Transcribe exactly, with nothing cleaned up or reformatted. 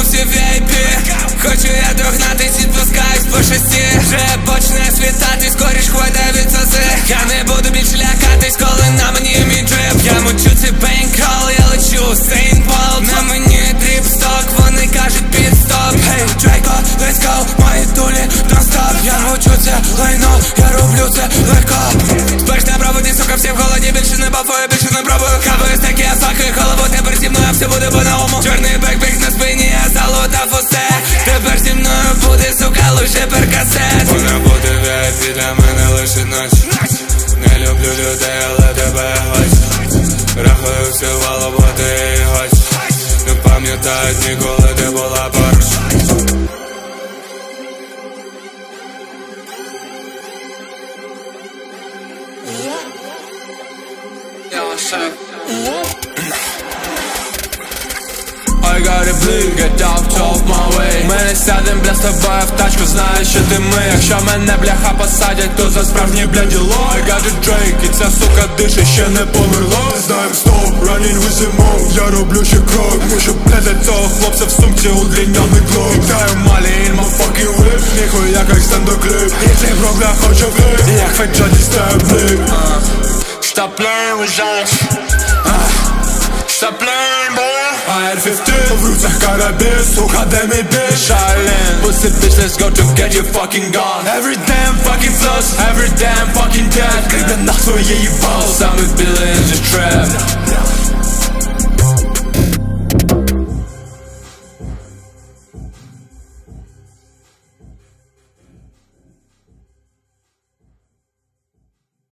всі ві ай пі. Хочу я догнатись, відпускаюсь по шості. Вже почне світати, скоріш хвойда відсоси. Я не буду більше лякатись, коли на мені мій джип. Я мучу цей бейнкол, я лечу Сейнт-Пол. На мені дріп-сток, вони кажуть підстоп. Hey, Draco, let's go, мої дулі, don't stop. Я мучу це лайно, я роблю це легко. Сперш на проводі, сука, всі в голоді. Більше не бафую, більше не пробую. Кавою стаки, я факую голову. Тепер зі мною все буде по-новому. Чорний бекбек на спині, я залутав усе. Тепер зі мною буде, сука, лише перкасет. Вона буде ві ай пі, для мене лише ніч. Не люблю людей, але тебе хочу. Рахую все в голову, ти хоч. Не пам'ятають ніколи, ти була поруч. I got a blue, get out of my way. Ми не сядем, бля, з тобою в тачку, знаєш, що ти ми. Якщо мене, бляха, посадять, то за справжній, бля, діло. I got a Drake, і ця сука дише, ще не померло. Знаєм стоп, running with the mob. Я роблю ще крок, мушу, бля, для цього хлопця в сумці удлиняний глок. Вітаю малі, in my fucking whip. Ніхуя, як стендокліп. І цей брок, бля, хоче влип. Як фейк Джоді стає блик. Stop playing with us. Stop playing, boy. а ер п'ятнадцять, в руцях карабін, сука, де мій біч? Shaolin, pussy bitch, let's go to get your fucking gun. Every damn fucking floss, every damn fucking dead. Кріпля на своє їбало. Саме білий in the trap.